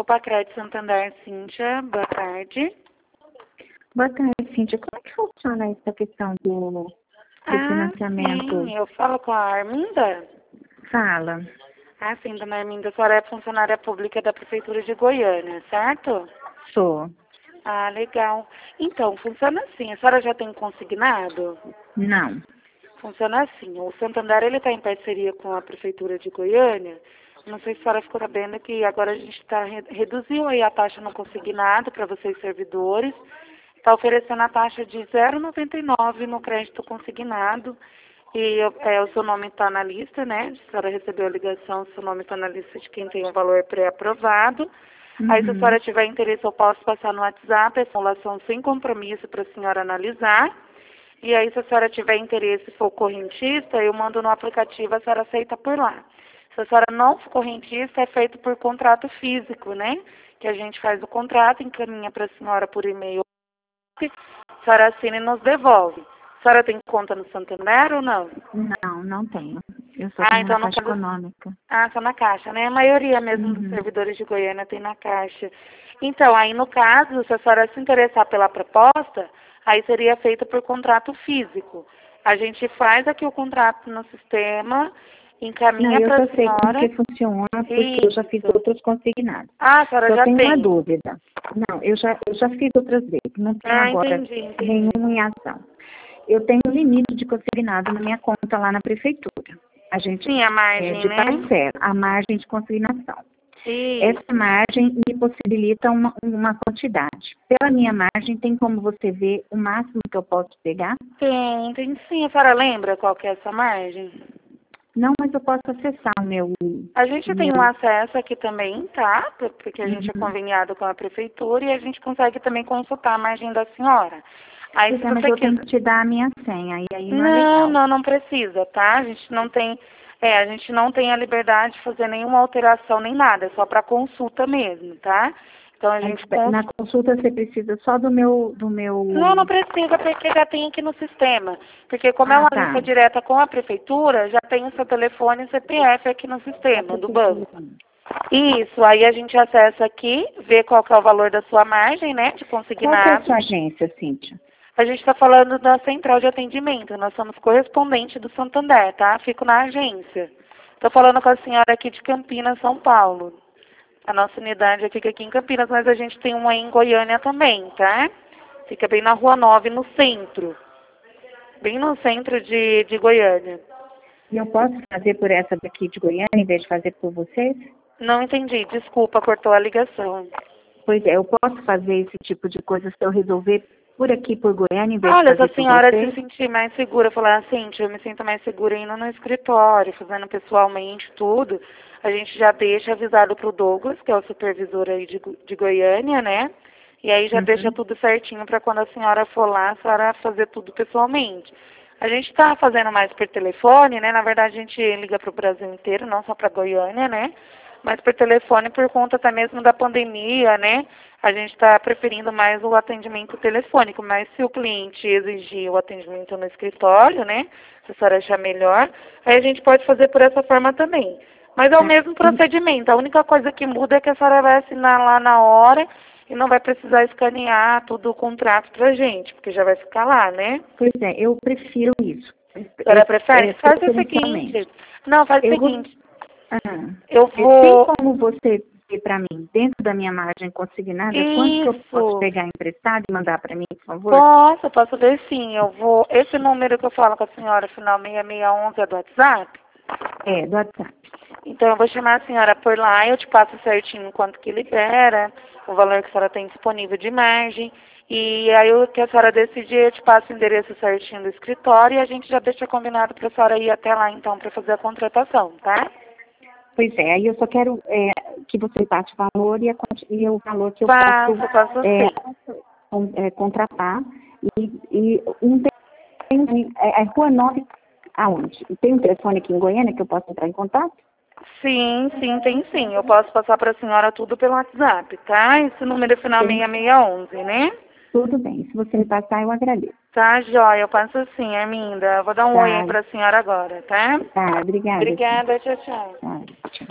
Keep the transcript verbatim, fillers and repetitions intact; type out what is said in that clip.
Pacred Santander, Cíntia. Boa tarde. Boa tarde, Cíntia. Como é que funciona essa questão do, do ah, financiamento? Sim, eu falo com a Arminda. Fala. Ah, sim, dona Arminda, a senhora é funcionária pública da Prefeitura de Goiânia, certo? Sou. Ah, legal. Então, funciona assim. A senhora já tem consignado? Não. Funciona assim. O Santander, ele está em parceria com a Prefeitura de Goiânia. Não sei se a senhora ficou sabendo que agora a gente tá, reduziu aí a taxa no consignado para vocês servidores. Está oferecendo a taxa de zero vírgula noventa e nove no crédito consignado. E é, o seu nome está na lista, né? Se a senhora recebeu a ligação, o seu nome está na lista de quem tem o valor pré-aprovado. Uhum. Aí, se a senhora tiver interesse, eu posso passar no WhatsApp, a simulação sem compromisso para a senhora analisar. E aí, se a senhora tiver interesse e for correntista, eu mando no aplicativo, a senhora aceita por lá. Se a senhora não for correntista, é feito por contrato físico, né? Que a gente faz o contrato, encaminha para a senhora por e-mail, a senhora assina e nos devolve. A senhora tem conta no Santander ou não? Não, não tenho. Eu só Ah, tenho então na não Caixa caso... Econômica. Ah, só na Caixa, né? A maioria mesmo Uhum. dos servidores de Goiânia tem na Caixa. Então, aí no caso, se a senhora se interessar pela proposta, aí seria feito por contrato físico. A gente faz aqui o contrato no sistema, encaminha para a senhora. Eu já sei como que funciona, porque Isso. eu já fiz outros consignados. Ah, a senhora só já tenho tem. uma dúvida. Não, eu já, eu já fiz outras vezes. Não tenho ah, agora entendi, entendi. nenhuma em ação. Eu tenho um limite de consignado na minha conta lá na prefeitura. A gente Sim, a margem, é, de né? parcela, a margem de consignação. Isso. Essa margem me possibilita uma, uma quantidade. Pela minha margem, tem como você ver o máximo que eu posso pegar? Tem, tem sim. A senhora lembra qual que é essa margem? Não, mas eu posso acessar o meu... A gente meu... tem um acesso aqui também, tá? Porque a gente Uhum. é conveniado com a prefeitura e a gente consegue também consultar a margem da senhora. Aí, Pois se é, mas você eu quiser... tenho que te dar a minha senha, e aí não é Não, legal. não, não precisa, tá? A gente não tem, é, a gente não tem a liberdade de fazer nenhuma alteração nem nada, é só para consulta mesmo, tá? Então a gente cons... Na consulta você precisa só do meu, do meu... Não, não precisa, porque já tem aqui no sistema. Porque como ah, é uma tá. lista direta com a prefeitura, já tem o seu telefone e C P F aqui no sistema do banco. Isso, aí a gente acessa aqui, vê qual que é o valor da sua margem, né, de consignado. Qual que é a sua agência, Cíntia? A gente está falando da central de atendimento, nós somos correspondente do Santander, tá? Fico na agência. Estou falando com a senhora aqui de Campinas, São Paulo. A nossa unidade fica aqui em Campinas, mas a gente tem uma em Goiânia também, tá? Fica bem na Rua nove, no centro. Bem no centro de, de Goiânia. E eu posso fazer por essa daqui de Goiânia, em vez de fazer por vocês? Não entendi, desculpa, cortou a ligação. Pois é, eu posso fazer esse tipo de coisa se eu resolver por aqui, por Goiânia, em vez Olha, de fazer se a senhora por vocês? se sentir mais segura, falar assim, eu me sinto mais segura indo no escritório, fazendo pessoalmente tudo, a gente já deixa avisado pro Douglas, que é o supervisor aí de, de Goiânia, né? E aí já Uhum. deixa tudo certinho para quando a senhora for lá, a senhora fazer tudo pessoalmente. A gente está fazendo mais por telefone, né? Na verdade, a gente liga para o Brasil inteiro, não só para Goiânia, né? Mas por telefone, por conta até mesmo da pandemia, né? A gente está preferindo mais o atendimento telefônico, mas se o cliente exigir o atendimento no escritório, né? Se a senhora achar melhor, aí a gente pode fazer por essa forma também. Mas é o mesmo procedimento. A única coisa que muda é que a senhora vai assinar lá na hora e não vai precisar escanear todo o contrato pra gente, porque já vai ficar lá, né? Pois é, eu prefiro isso. A senhora prefere? É, faz o seguinte. Não, faz o eu seguinte. Vou... Ah, eu vou... Tem como você ver para mim, dentro da minha margem consignada, Isso. quanto que eu posso pegar emprestado e mandar para mim, por favor? Posso, posso ver sim. Eu vou... Esse número que eu falo com a senhora, final seis seis um um, é do WhatsApp? É, do WhatsApp. Então, eu vou chamar a senhora por lá, eu te passo certinho quanto que libera, o valor que a senhora tem disponível de margem, e aí o que a senhora decidir, eu te passo o endereço certinho do escritório e a gente já deixa combinado para a senhora ir até lá, então, para fazer a contratação, tá? Pois é, aí eu só quero é, que você passe o valor e, a, e o valor que eu Passo, posso passo é, sim. com, é, contratar. E, e um tem, é, é Rua nove, aonde? Tem um telefone aqui em Goiânia que eu posso entrar em contato? Sim, sim, tem sim. Eu posso passar para a senhora tudo pelo WhatsApp, tá? Esse número é final Tem. seis seis um um, né? Tudo bem, se você me passar, eu agradeço. Tá, joia, eu passo sim, Arminda. Eu vou dar um Tá. oi aí para a senhora agora, tá? Tá, obrigada. Obrigada, tchau, tchau. Tá, tchau.